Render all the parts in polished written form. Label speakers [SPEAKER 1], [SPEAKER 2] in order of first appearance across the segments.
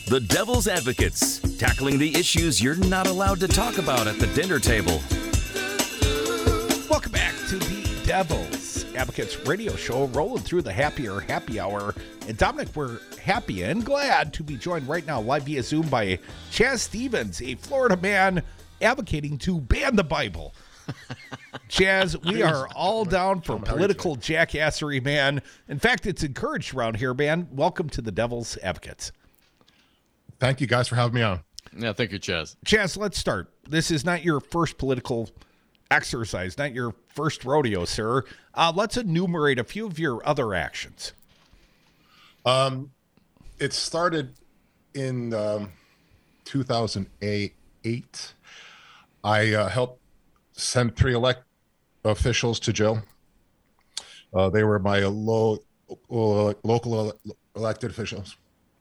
[SPEAKER 1] The Devil's Advocates, tackling the issues you're not allowed to talk about at the dinner table.
[SPEAKER 2] Welcome back to the Devil's Advocates radio show, rolling through the happy hour. And Dominic, we're happy and glad to be joined right now live via Zoom by Chaz Stevens, a Florida man advocating to ban the Bible. Chaz, we are all down for political jackassery, man. In fact, it's encouraged around here, man. Welcome to the Devil's Advocates.
[SPEAKER 3] Thank you guys for having me on.
[SPEAKER 4] Yeah, thank you, Chaz.
[SPEAKER 2] Chaz, let's start. This is not your first political exercise, not your first rodeo, sir. Let's enumerate a few of your other actions.
[SPEAKER 3] It started in 2008. I helped send 3 elected officials to jail. They were my local elected officials.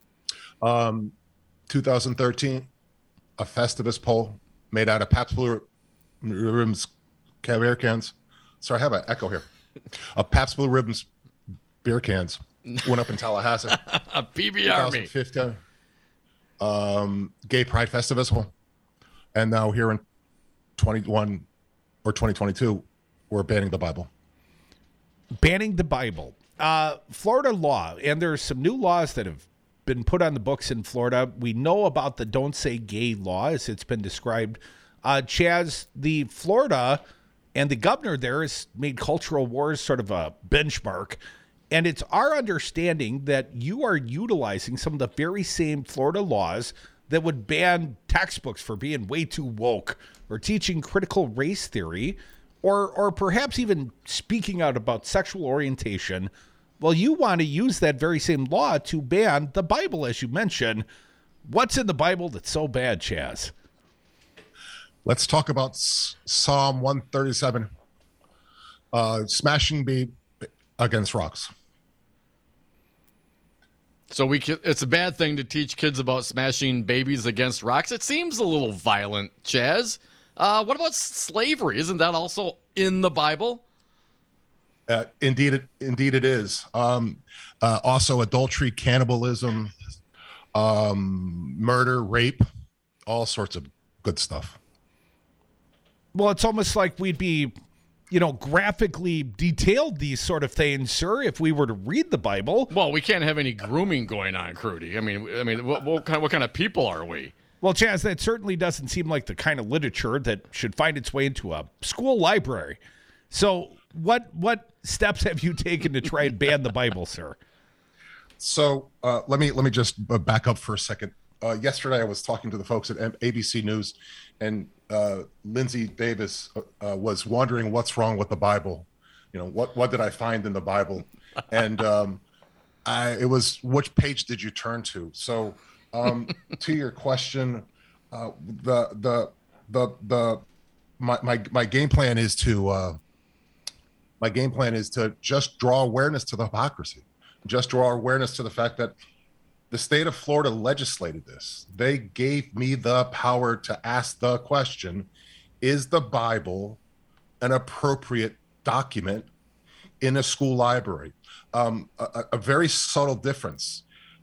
[SPEAKER 3] 2013, a Festivus pole made out of Pabst Blue Ribbons beer cans. Sorry, I have an echo here. A Pabst Blue Ribbons beer cans went up in Tallahassee.
[SPEAKER 4] A PBR me.
[SPEAKER 3] 2015. Gay Pride Festivus. And now here in 21 or 2022, we're banning the Bible.
[SPEAKER 2] Banning the Bible. Florida law, and there's some new laws that have been put on the books in Florida. We know about the Don't Say Gay law, as it's been described. Chaz, the Florida and the governor there has made cultural wars sort of a benchmark. And it's our understanding that you are utilizing some of the very same Florida laws that would ban textbooks for being way too woke or teaching critical race theory or perhaps even speaking out about sexual orientation. Well, you want to use that very same law to ban the Bible, as you mentioned. What's in the Bible that's so bad, Chaz?
[SPEAKER 3] Let's talk about Psalm 137, smashing baby against rocks.
[SPEAKER 4] So it's a bad thing to teach kids about smashing babies against rocks. It seems a little violent, Chaz. What about slavery? Isn't that also in the Bible?
[SPEAKER 3] Indeed it is. Also adultery, cannibalism, murder, rape, all sorts of good stuff.
[SPEAKER 2] Well, it's almost like we'd be, graphically detailed these sort of things, sir, if we were to read the Bible.
[SPEAKER 4] Well, we can't have any grooming going on, Crudy. I mean, what kind of people are we?
[SPEAKER 2] Well, Chaz, that certainly doesn't seem like the kind of literature that should find its way into a school library. So what steps have you taken to try and ban the Bible, sir?
[SPEAKER 3] So let me just back up for a second. Yesterday, I was talking to the folks at ABC News, and Lindsay Davis was wondering what's wrong with the Bible. What did I find in the Bible? And it was, which page did you turn to? So to your question, my game plan is to just draw awareness to the hypocrisy, just draw awareness to the fact that the state of Florida legislated this. They gave me the power to ask the question, is the Bible an appropriate document in a school library? A very subtle difference.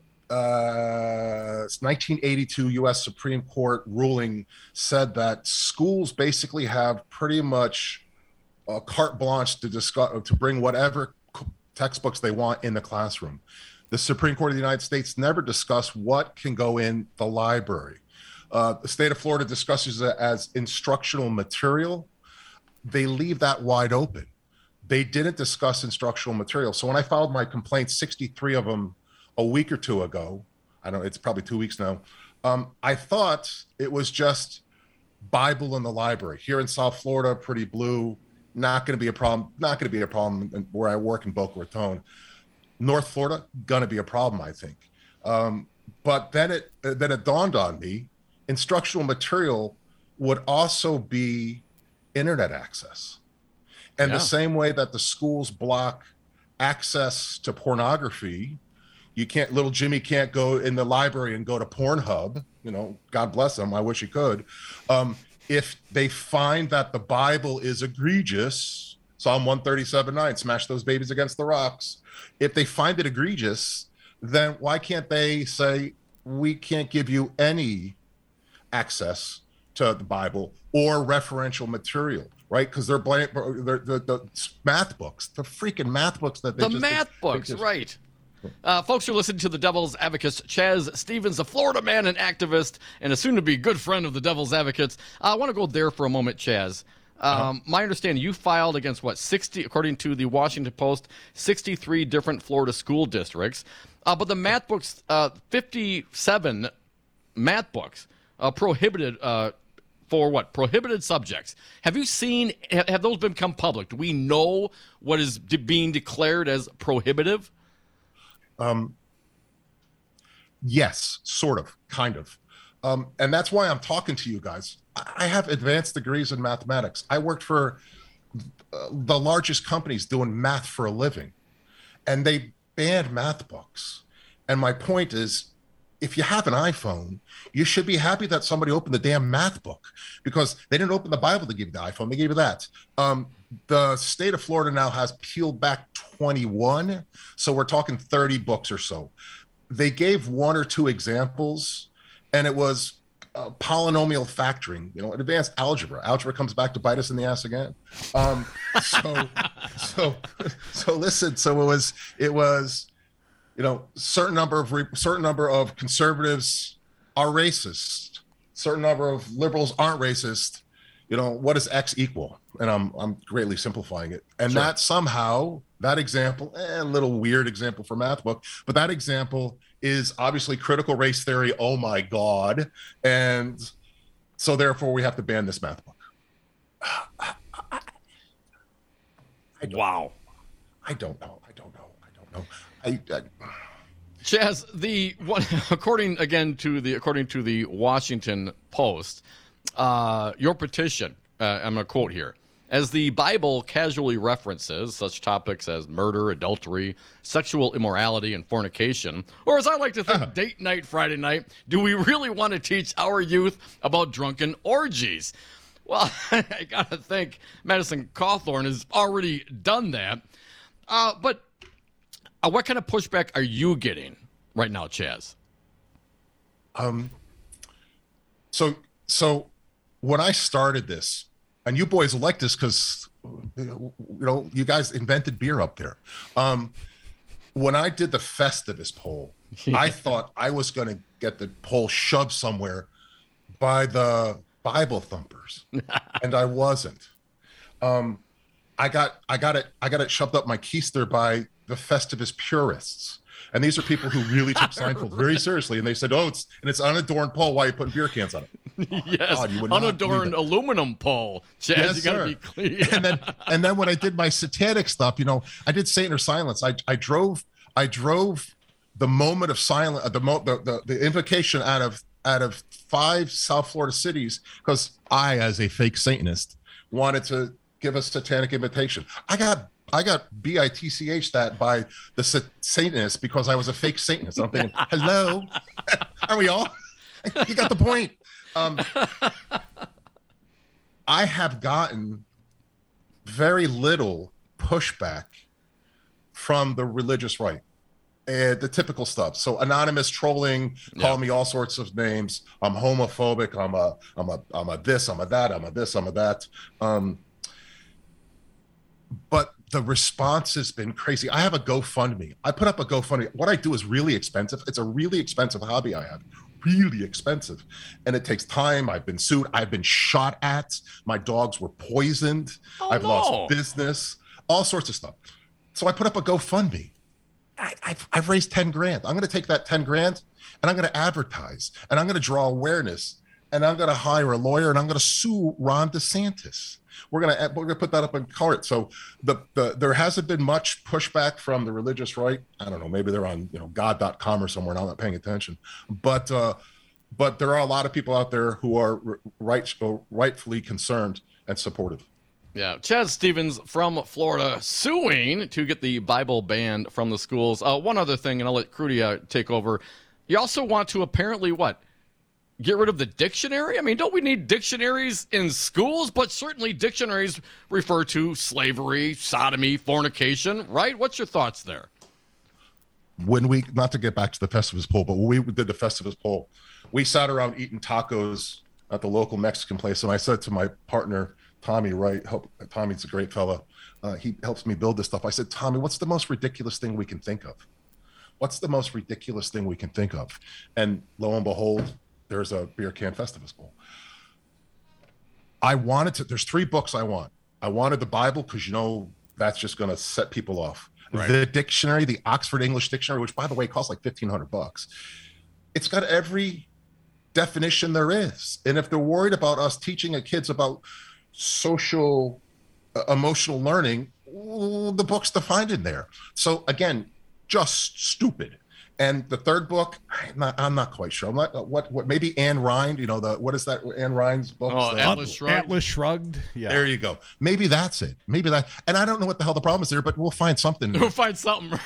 [SPEAKER 3] 1982 U.S. Supreme Court ruling said that schools basically have pretty much carte blanche to bring whatever textbooks they want in the classroom. The Supreme Court of the United States never discussed what can go in the library. The state of Florida discusses it as instructional material. They leave that wide open. They didn't discuss instructional material. So when I filed my complaints, 63 of them a week or two ago, I don't know, it's probably 2 weeks now, I thought it was just Bible in the library. Here in South Florida, pretty blue, not going to be a problem. Not going to be a problem where I work in Boca Raton. North Florida, gonna be a problem, I think. But then it dawned on me, instructional material would also be internet access. And the same way that the schools block access to pornography, little Jimmy can't go in the library and go to Pornhub, God bless him, I wish he could. If they find that the Bible is egregious, Psalm 137:9, smash those babies against the rocks. If they find it egregious, then why can't they say we can't give you any access to the Bible or referential material, right? Because they're the math books, the freaking math books that they
[SPEAKER 4] right. Folks, you're listening to the Devil's Advocates. Chaz Stevens, a Florida man and activist, and a soon-to-be good friend of the Devil's Advocates. I want to go there for a moment, Chaz. My understanding, you filed against, 60, according to the Washington Post, 63 different Florida school districts. But the math books, 57 math books, prohibited for what? Prohibited subjects. Have you seen, have those become public? Do we know what is being declared as prohibitive?
[SPEAKER 3] Yes, sort of, kind of. And that's why I'm talking to you guys. I have advanced degrees in mathematics. I worked for the largest companies doing math for a living, and they banned math books. And my point is, if you have an iPhone, you should be happy that somebody opened the damn math book, because they didn't open the Bible to give you the iPhone. They gave you that. The state of Florida now has peeled back 21. So we're talking 30 books or so. They gave one or two examples, and it was polynomial factoring, advanced algebra. Algebra comes back to bite us in the ass again. So listen. So it was, certain number of conservatives are racist. Certain number of liberals aren't racist. What does X equal? And I'm greatly simplifying it. And
[SPEAKER 4] Sure.
[SPEAKER 3] that somehow, that example, a little weird example for math book, but that example is obviously critical race theory. Oh my God. And so therefore we have to ban this math book.
[SPEAKER 4] Wow.
[SPEAKER 3] I don't know.
[SPEAKER 4] Chaz, according to the Washington Post, your petition, I'm going to quote here, as the Bible casually references such topics as murder, adultery, sexual immorality, and fornication, or as I like to think, date night, Friday night, do we really want to teach our youth about drunken orgies? Well, I got to think Madison Cawthorn has already done that. But what kind of pushback are you getting right now, Chaz?
[SPEAKER 3] So when I started this, and you boys like this because you guys invented beer up there. When I did the Festivus poll, I thought I was going to get the poll shoved somewhere by the Bible thumpers, and I wasn't. I got it shoved up my keister by the Festivus purists. And these are people who really took Seinfeld very seriously. And they said, it's unadorned pole. Why are you putting beer cans on it?
[SPEAKER 4] Yes,
[SPEAKER 3] God,
[SPEAKER 4] unadorned aluminum pole. Chaz,
[SPEAKER 3] yes,
[SPEAKER 4] you got to be clear.
[SPEAKER 3] And then when I did my satanic stuff, I did Satan or Silence. I drove the moment of silence, the invocation out of 5 South Florida cities, because I, as a fake Satanist, wanted to give a satanic invitation. I got BITCH that by the Satanist because I was a fake Satanist. I'm thinking, hello, are we all? You got the point. I have gotten very little pushback from the religious right. The typical stuff. So anonymous trolling, call me all sorts of names. I'm homophobic. I'm a this. I'm a that. I'm a this. I'm a that. But the response has been crazy. I have a GoFundMe. I put up a GoFundMe. What I do is really expensive. It's a really expensive hobby I have. Really expensive. And it takes time. I've been sued. I've been shot at. My dogs were poisoned. I've lost business. All sorts of stuff. So I put up a GoFundMe. I've raised 10 grand. I'm going to take that 10 grand and I'm going to advertise and I'm going to draw awareness and I'm going to hire a lawyer and I'm going to sue Ron DeSantis. We're going to put that up in court. So there hasn't been much pushback from the religious right. I don't know. Maybe they're on God.com or somewhere and I'm not paying attention. But there are a lot of people out there who are rightfully concerned and supportive.
[SPEAKER 4] Yeah, Chaz Stevens from Florida suing to get the Bible banned from the schools. One other thing, and I'll let Crudy take over. You also want to apparently, get rid of the dictionary? I mean, don't we need dictionaries in schools? But certainly dictionaries refer to slavery, sodomy, fornication, right? What's your thoughts there?
[SPEAKER 3] when we, not to get back to the Festivus poll, but when we did the Festivus poll, we sat around eating tacos at the local Mexican place. And I said to my partner, Tommy, Tommy's a great fella. He helps me build this stuff. I said, Tommy, what's the most ridiculous thing we can think of? What's the most ridiculous thing we can think of? And lo and behold, there's a beer can Festivus poll. There's 3 books I want. I wanted the Bible because, that's just going to set people off. Right. The dictionary, the Oxford English Dictionary, which, by the way, costs like $1,500. It's got every definition there is. And if they're worried about us teaching kids about social, emotional learning, the book's defined in there. So again, just stupid. And the 3rd book, I'm not quite sure. I'm not what maybe Anne Rind, what is that Anne Rind's book?
[SPEAKER 4] Oh, Atlas Shrugged.
[SPEAKER 2] Atlas Shrugged. Yeah.
[SPEAKER 3] There you go. Maybe that's it. And I don't know what the hell the problem is there, but we'll find something.
[SPEAKER 4] We'll find something.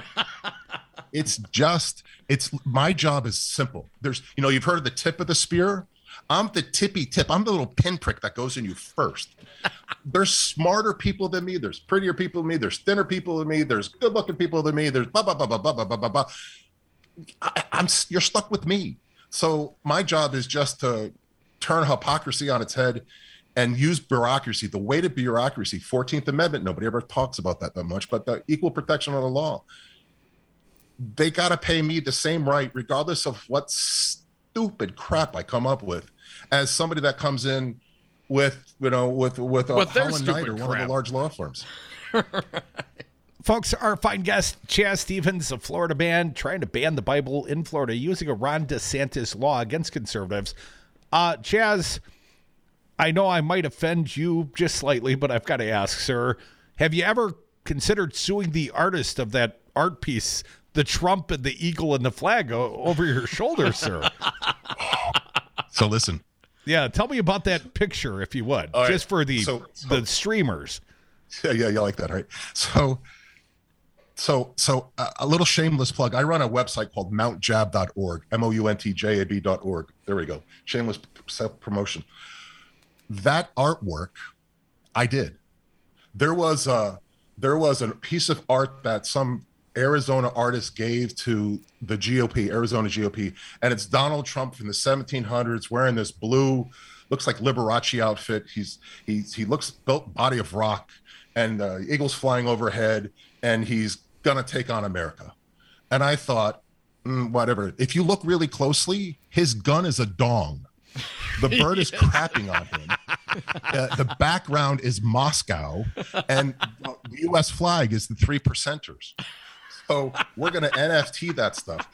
[SPEAKER 3] It's my job is simple. There's, you've heard of the tip of the spear. I'm the tippy tip. I'm the little pinprick that goes in you first. There's smarter people than me. There's prettier people than me. There's thinner people than me. There's good looking people than me. There's blah, blah, blah, blah, blah, blah, blah, blah. You're stuck with me. So my job is just to turn hypocrisy on its head and use bureaucracy, the weighted bureaucracy, 14th Amendment. Nobody ever talks about that much, but the equal protection of the law. They got to pay me the same right, regardless of what stupid crap I come up with, as somebody that comes in with a Holland Knight or one of the large law firms.
[SPEAKER 2] Folks, our fine guest, Chaz Stevens, a Florida man trying to ban the Bible in Florida using a Ron DeSantis law against conservatives. Chaz, I know I might offend you just slightly, but I've got to ask, sir, have you ever considered suing the artist of that art piece, the Trump and the eagle and the flag over your shoulder, sir?
[SPEAKER 3] So listen.
[SPEAKER 2] Yeah, tell me about that picture, if you would,
[SPEAKER 3] right.
[SPEAKER 2] Just for the streamers.
[SPEAKER 3] Yeah, you like that, right? So a little shameless plug. I run a website called mountjab.org, mountjab.org. There we go. Shameless self-promotion. That artwork I did. There was a piece of art that some Arizona artist gave to the GOP, Arizona GOP, and it's Donald Trump from the 1700s wearing this blue, looks like Liberace outfit. He looks built body of rock, and eagles flying overhead, and he's gonna take on America. And I thought, whatever. If you look really closely, his gun is a dong. The bird is crapping on him. The background is Moscow, and the U.S. flag is the 3%ers. So we're going to NFT that stuff.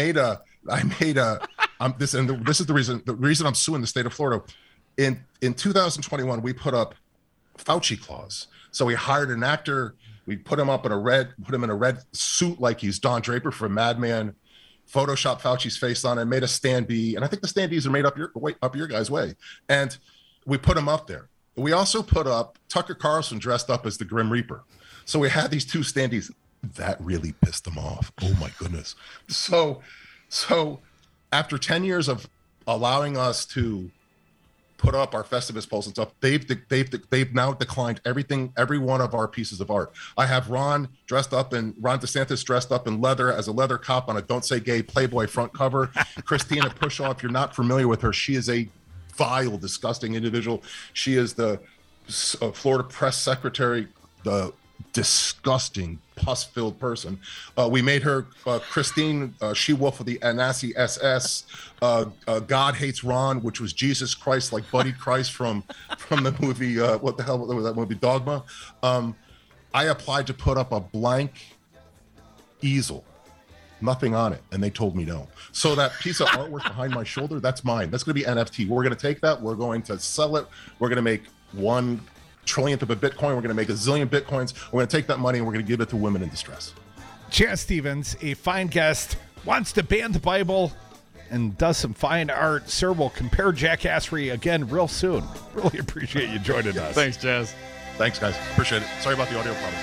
[SPEAKER 3] This is the reason I'm suing the state of Florida. In 2021, we put up Fauci clause. So we hired an actor. We put him in a red suit like he's Don Draper from Mad Men. Photoshopped Fauci's face on it, made a standee, and I think the standees are made up your guys' way. And we put him up there. We also put up Tucker Carlson dressed up as the Grim Reaper. So we had these 2 standees. That really pissed them off. Oh my goodness. So after 10 years of allowing us to put up our Festivus polls and stuff, they've now declined every one of our pieces of art. I have Ron DeSantis dressed up in leather as a leather cop on a Don't Say Gay Playboy front cover. Christina Pushaw, if you're not familiar with her, she is a vile, disgusting individual. She is the Florida press secretary, the disgusting pus-filled person. We made her Christine She-Wolf of the Anasi SS. God Hates Ron, which was Jesus Christ, like Buddy Christ from the movie. What the hell was that movie? Dogma. I applied to put up a blank easel, nothing on it, and they told me no. So that piece of artwork behind my shoulder, that's mine. That's going to be NFT. We're going to take that. We're going to sell it. We're going to make 1 trillionth of a Bitcoin. We're going to make 1 zillion Bitcoins. We're going to take that money and we're going to give it to women in distress.
[SPEAKER 2] Chaz Stevens, a fine guest, wants to ban the Bible and does some fine art. Sir, we'll compare jackassery again real soon. Really appreciate you joining us.
[SPEAKER 4] Thanks, Chaz.
[SPEAKER 3] Thanks, guys. Appreciate it. Sorry about the audio problems.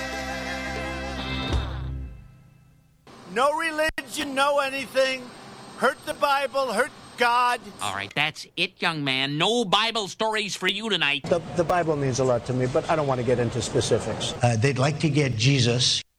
[SPEAKER 5] No religion, no anything. Hurt the Bible, hurt God.
[SPEAKER 6] All right, that's it, young man. No Bible stories for you tonight.
[SPEAKER 7] The Bible means a lot to me, but I don't want to get into specifics.
[SPEAKER 8] They'd like to get Jesus